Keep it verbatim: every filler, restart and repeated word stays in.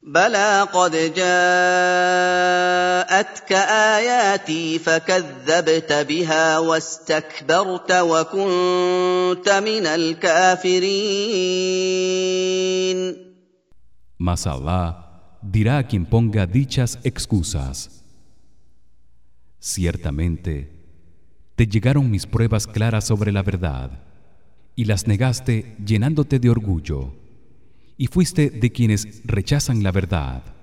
بلى قد جاءتك آياتي فكذبت بها واستكبرت وكنت من الكافرين. Mas Allah dirá a quien ponga dichas excusas: ciertamente te llegaron mis pruebas claras sobre la verdad y las negaste llenándote de orgullo y fuiste de quienes rechazan la verdad.